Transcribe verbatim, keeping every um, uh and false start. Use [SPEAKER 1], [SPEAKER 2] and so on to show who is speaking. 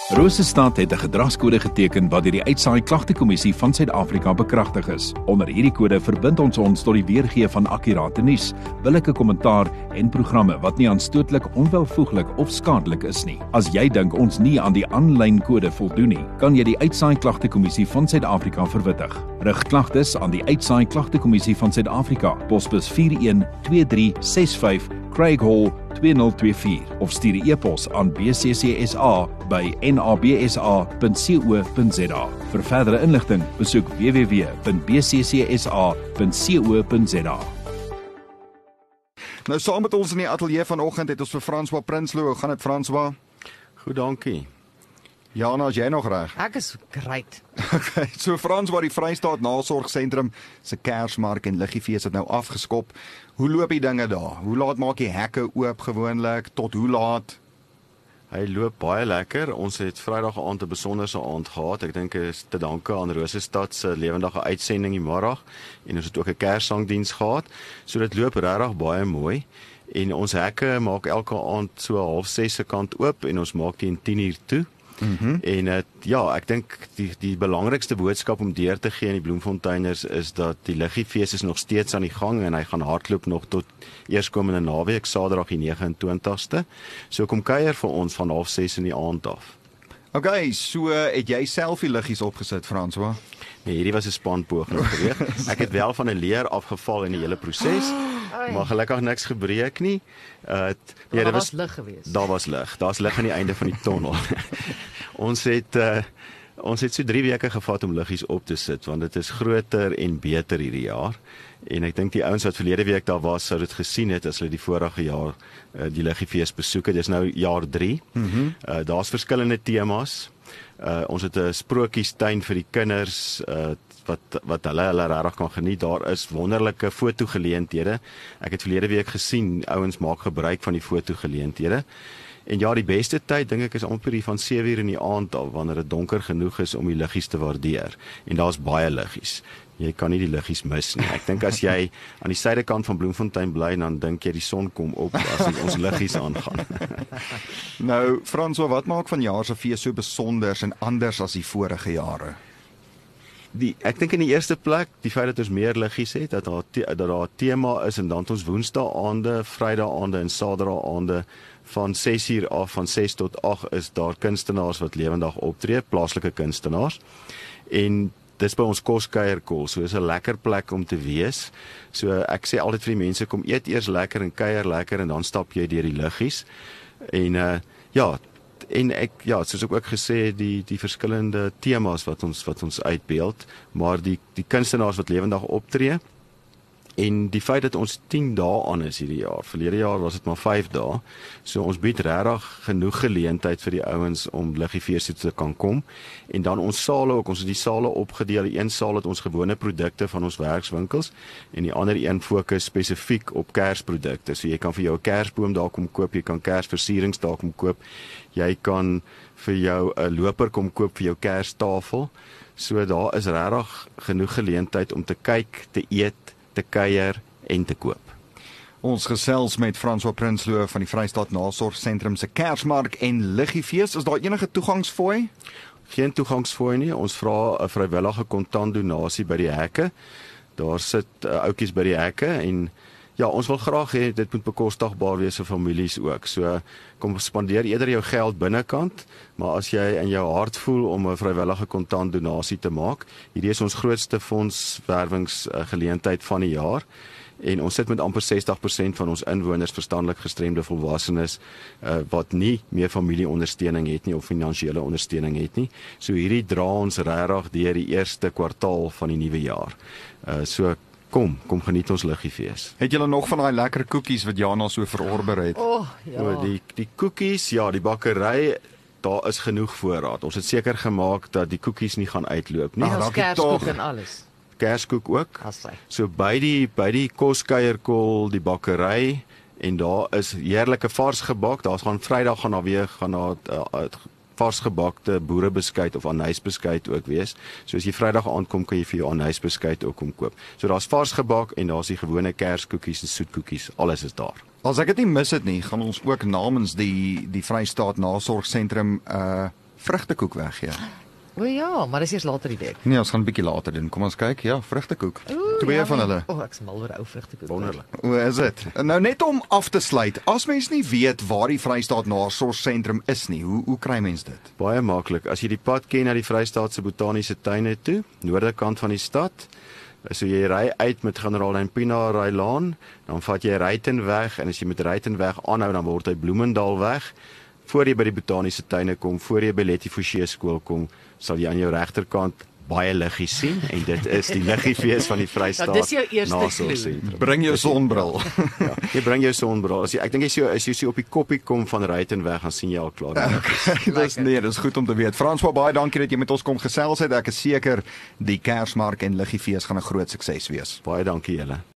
[SPEAKER 1] Rosestad het 'n gedragskode geteken wat deur die Uitsaai Klagtekommissie van Suid-Afrika bekragtig is. Onder hierdie kode verbind ons ons tot die weergee van akkurate nuus, billike kommentaar en programme wat nie aanstootlik, onwelvoeglik of skadelik is nie. As jy dink ons nie aan die aanlyn kode voldoen nie, kan jy die Uitsaai Klagtekommissie van Suid-Afrika verwittig. Rig klagtes aan die Uitsaai Klagtekommissie van Suid-Afrika, posbus vier een twee drie ses vyf, Craig Hall twee nul twee vier of stuur 'n e-pos aan b c c s a by n a b s a punt co punt z a. Vir verdere inligting, besoek w w w punt b c c s a punt co punt z a.
[SPEAKER 2] Nou saam met ons in die ateljee vanoggend het ons vir François Prinsloo. Hoe gaan dit, François?
[SPEAKER 3] Goed, dankie.
[SPEAKER 2] Jana, is jy nog reg?
[SPEAKER 4] Ek is great.
[SPEAKER 2] Okay, so Frans, waar die Vrystaat Nasorgsentrum se Kersmark en Liggefees het nou afgeskop. Hoe loop die dinge daar? Hoe laat maak die hekke oop gewoonlik? Tot hoe laat?
[SPEAKER 3] Hy loop baie lekker. Ons het Vrydag aand 'n besonderse aand gehad. Ek dink is te danke aan Rosestad se lewendige uitsending die middag en ons het ook 'n Kerssangdiens gehad. So dit loop regtig baie mooi. En ons hekke maak elke aand so half ses se kant oop en ons maak teen tien uur toe. Mm-hmm. En het, ja, ek dink die die belangrikste boodskap om deur te gee aan die Bloemfonteiners is dat die Liggefees is nog steeds aan die gang en hy gaan hardloop nog tot eerskomende naweek, Saterdag die negenentwintigste. So kom kuier vir ons van half ses in die aand af.
[SPEAKER 2] Okay, so het jy self die liggies opgesit, François?
[SPEAKER 3] Nee, hierdie was 'n spanpoging geweest. Ek het wel van 'n leer afgeval in die hele proses. Maar gelukkig niks gebreek nie. Uh
[SPEAKER 4] ja, daar was lig geweest.
[SPEAKER 3] Daar was lig. Daar's lig aan die einde van die tonnel. ons het uh ons het so drie weke gevat om liggies op te sit want dit is groter en beter hierdie jaar. En ek dink die ouens wat verlede week daar was sou dit gesien het as hulle die vorige jaar uh, die Liggefees besoek het. Dis nou jaar drie. Mm-hmm. Uh daar's verskillende temas. Uh ons het 'n sprokiestuin vir die kinders uh wat wat hulle hulle regtig kan geniet. Daar is wonderlike fotogeleenthede. Ek het verlede week gesien ouens maak gebruik van die fotogeleenthede. En ja, die beste tyd dink ek is amper hier van sewe uur in die aand af wanneer dit donker genoeg is om die liggies te waardeer. En daar's baie liggies. Jy kan nie die liggies mis nie. Ek dink as jy aan die suidekant van Bloemfontein bly, dan dink jy die son kom op as ons liggies aangaan.
[SPEAKER 2] Nou, François, wat maak vanjaar se fees so besonder en anders as die vorige jare?
[SPEAKER 3] Die, ek dink in die eerste plek, die feit dat ons meer liggies het, dat daar, te, dat daar tema is en dan ons woensdae-aande, vrydae-aande en saterdae-aande van ses uur af, van ses tot agt is daar kunstenaars wat lewendig optree, plaaslike kunstenaars. En dis by ons koskuierkol, so is 'n lekker plek om te wees. So ek sê altyd vir die mense, kom eet eers lekker en kuier lekker en dan stap jy deur die liggies. En uh, ja, en ek ja, soos ek ook gesê die die verskillende temas wat ons wat ons uitbeeld, maar die die kunstenaars wat lewendig optree. En die feit dat ons tien dae aan is hierdie jaar. Verlede jaar was dit maar vyf dae. So ons bied regtig genoeg geleentheid vir die ouens om Liggefees te kan kom. En dan ons sale ook, ons het die sale opgedeel. Die een saal het ons gewone produkte van ons werkswinkels en die ander een fokus spesifiek op Kersprodukte. So jy kan vir jou 'n Kersboom daar kom koop, jy kan Kersversierings daar kom koop. Jy kan vir jou 'n loper kom koop vir jou Kerstafel. So daar is regtig genoeg geleentheid om te kyk, te eet, te kuier en te koop.
[SPEAKER 2] Ons gesels met François Prinsloo van die Vrystaat Nasorgsentrum se Kersmark en Liggefees. Is daar enige toegangsfooi?
[SPEAKER 3] Geen toegangsfooi nie. Ons vra 'n vrywillige kontantdonasie by die hekke. Daar sit uh, ouetjies by die hekke en ja, ons wil graag hê dit moet bekostigbaar wees vir families ook. So kom spandeer eerder jou geld binnekant, maar as jy in jou hart voel om 'n vrywillige kontantdonasie te maak, hierdie is ons grootste fondswerwingsgeleentheid van die jaar. En ons sit met amper sestig persent van ons inwoners verstandelik gestremde volwassenes uh, wat nie meer familieondersteuning het nie of finansiële ondersteuning het nie. So hierdie dra ons regtig deur die eerste kwartaal van die nuwe jaar. Uh, so Kom, kom geniet ons Liggefees.
[SPEAKER 2] Het julle nog van daai lekker koekies wat Jana so verorber het?
[SPEAKER 4] O, oh, ja.
[SPEAKER 3] O, die die koekies, ja, die bakkery, daar is genoeg voorraad. Ons het seker gemaak dat die koekies nie gaan uitloop nie.
[SPEAKER 4] Ons kerskoek en alles.
[SPEAKER 3] Kerskoek ook.
[SPEAKER 4] Assai.
[SPEAKER 3] So by die by die koskuierkol, die bakkery en daar is heerlike vars gebak. Daar's gaan Vrydag gaan daar weer gaan daar uh, uh, varsgebakte boerebeskuit of anysbeskuit ook wees. So as jy Vrydag aankom, kan jy vir jou anysbeskuit ook kom koop. So daar's varsgebak en daar's die gewone kerskoekies en soetkoekies. Alles is daar.
[SPEAKER 2] As ek dit nie mis het nie, gaan ons ook namens die die Vrystaat Nasorgsentrum uh vrugtekoek weggee.
[SPEAKER 4] O ja, maar dis eers later die week.
[SPEAKER 2] Nee, ons gaan 'n bietjie later doen. Kom ons kyk. Ja, vrugtekoek.
[SPEAKER 4] Oeh,
[SPEAKER 2] Twee
[SPEAKER 4] ja,
[SPEAKER 2] van
[SPEAKER 4] maar-
[SPEAKER 2] hulle.
[SPEAKER 4] O, ek is mal oor ou vrugtekoek.
[SPEAKER 3] Wonderlik.
[SPEAKER 2] Hoe is dit? Nou net om af te sluit. As mens nie weet waar die Vrystaat Nasorgsentrum is nie, hoe hoe kry mens dit?
[SPEAKER 3] Baie maklik. As jy die pad ken na die Vrystaatse Botaniese Tuine toe, noorde kant van die stad, so jy ry uit met Generaal Hendrina Rylaan, dan vat jy Rytenweg en as jy met Rytenweg aanhou, dan word hy Bloemendaalweg. Voor jy by die Botaniese Tuine kom, voor jy by Letty Forsie skool kom, sal jy aan jou regterkant baie liggies sien en dit is die liggiefees van die Vrystaat.
[SPEAKER 4] Nou, dis jou eerste
[SPEAKER 3] Nasorgsentrum.
[SPEAKER 2] Bring jou sonbril.
[SPEAKER 3] Ja, jy bring jou sonbril. As jy ek dink as jy as jy so op die koppie kom van Rytenweg, dan sien jy al klaar.
[SPEAKER 2] Dis nee, dis goed om te weet. François, baie dankie dat jy met ons kom gesels het. Ek is seker die Kersmark en Liggiefees gaan 'n groot sukses wees.
[SPEAKER 3] Baie dankie julle.